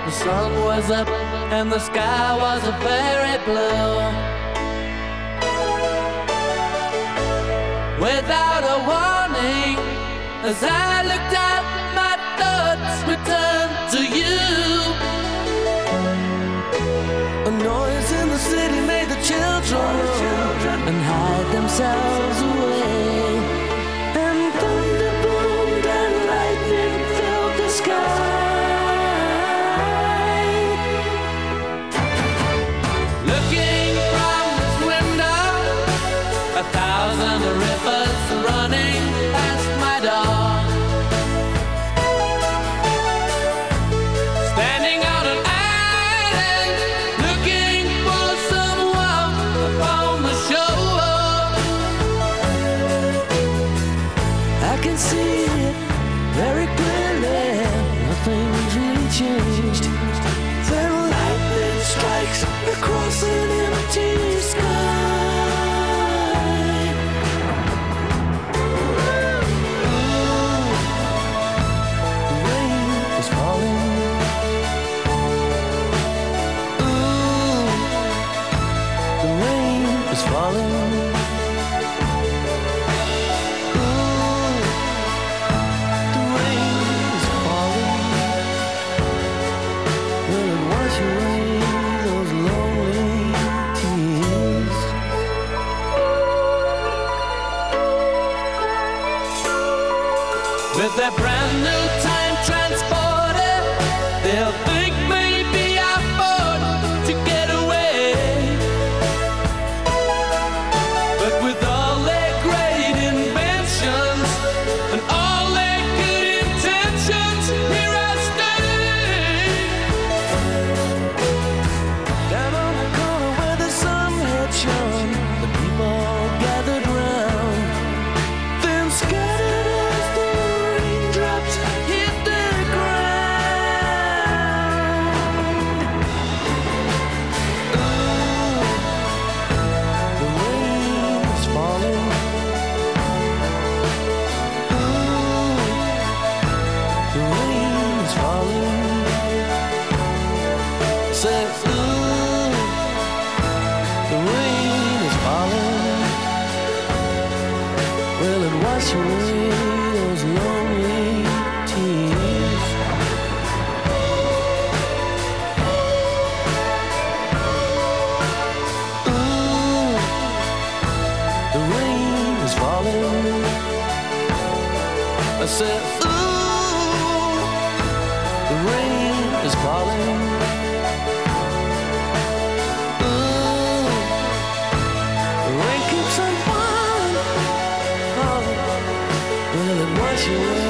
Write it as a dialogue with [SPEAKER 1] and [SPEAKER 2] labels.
[SPEAKER 1] The sun was up and the sky was a very blue. Without a warning, as I looked out, my thoughts returned to you. A noise in the city made the children and hide themselves away. And thunder boomed and lightning filled the sky. Looking from this window, 1,000 rivers running past my door. Standing on an island, looking for someone upon the shore. I can see it very clearly. Nothing's really changed. Then lightning strikes across an empty sky. With that brand new time transporter, they'll think maybe I fought to get away. But with all their great inventions and all their good intentions, here I stay. Down on the corner where the sun had shone, the people gathered round, then scattered as the raindrops hit the ground. Ooh, the rain is falling. Ooh, the rain is falling. Say, ooh, the rain is falling. Will it wash away those lonely tears? Ooh, the rain is falling. I said, ooh, the rain is falling. Ooh, the rain keeps on falling. Oh, will it wash away